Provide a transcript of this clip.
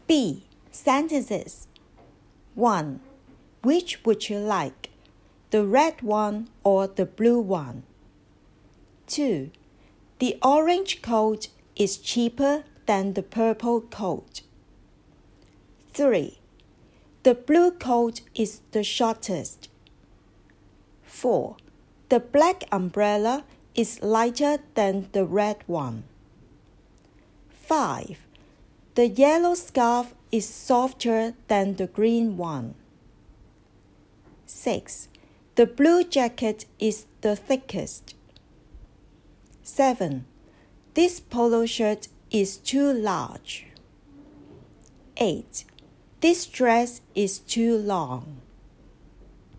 B. Sentences. 1. Which would you like, the red one or the blue one? 2. The orange coat is cheaper than the purple coat. 3. The blue coat is the shortest. 4. The black umbrella is lighter than the red one. 5. The yellow scarf is softer than the green one. 6. The blue jacket is the thickest. 7. This polo shirt is too large. 8. This dress is too long.